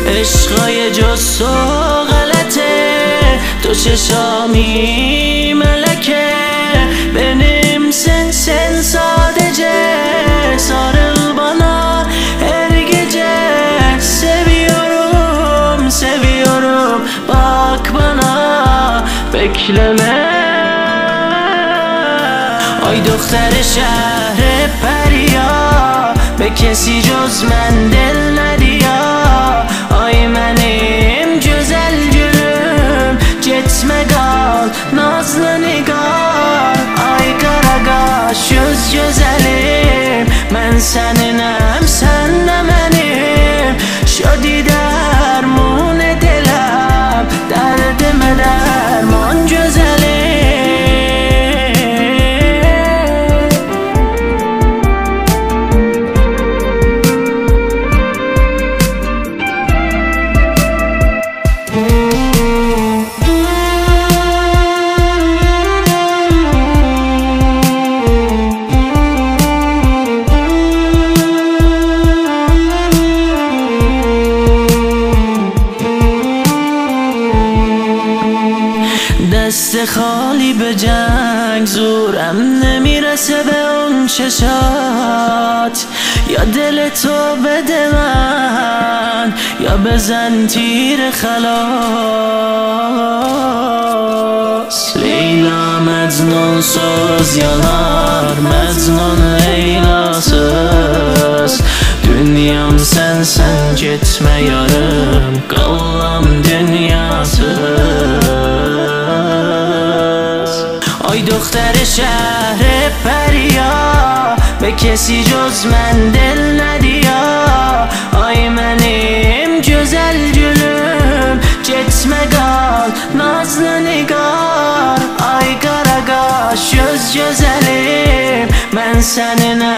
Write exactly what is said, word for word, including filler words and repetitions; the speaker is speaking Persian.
عشقای جز تو غلطه، تو چشامی ملکه benim sensin sadece. Sarıl bana her gece, seviyorum seviyorum bak bana bekleme. Ay دختر شهر پریا به کسی جز من دل ندیا. Ay benim güzel gülüm gitme kal nazlı nigar. Ay karagaş göz güzelim ben seninəm sen de benim. Şadi derman edelim derdime derman güzelim. دست خالی به جنگ زورم نمیرسه به اون چشات. یا دل تو بده من یا بزن تیر خلاص. لیلا مجنون söz yanar, mecnun Leylasız. Dünyam sensen gitme yarım, kallam dünyasız. Ay دختر شهر پریا به کسی جز من دل ندیا. Ay benim güzel gülüm gitme kal nazlı nigar. Ay karagaş göz güzelim ben seninle